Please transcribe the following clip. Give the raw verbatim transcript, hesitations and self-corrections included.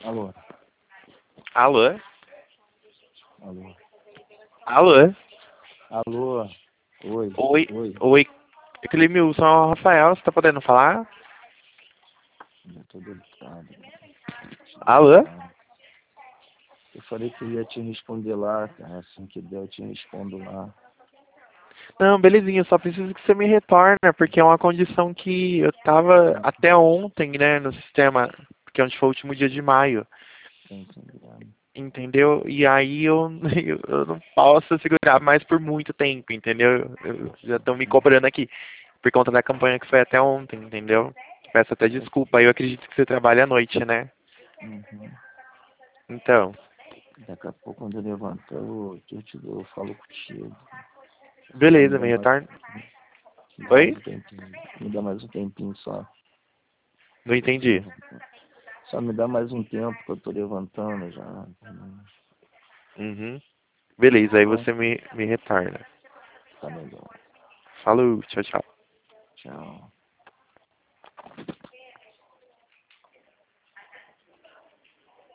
Alô, Alô? alô, Alô? alô, oi, Oi, oi, oi. Clemilson, é o Rafael, você tá podendo falar? já tô delicado, tô Alô? delicado. Eu falei que eu ia te responder lá, cara, assim que der eu te respondo lá. Não, belezinha, eu só preciso que você me retorne, porque é uma condição que eu tava até ontem, né, no sistema, porque ontem foi o último dia de maio, Tem que ligar. entendeu? E aí eu, eu, eu não posso segurar mais por muito tempo, entendeu? Eu, já estão me cobrando aqui, por conta da campanha que foi até ontem, entendeu? Peço até desculpa, eu acredito que você trabalha à noite, né? Uhum. Então, Daqui a pouco quando eu levantar eu, eu, te, eu falo contigo. Só me beleza, dá me mais, retorna. me dá mais Oi? um tempinho. Me dá mais um tempinho só. Não Eu tô entendi. levantando. Só me dá mais um tempo que eu tô levantando já. Uhum. Beleza, Tá aí bom? você me, me retorna. Tá legal. Falou, tchau, tchau. Tchau.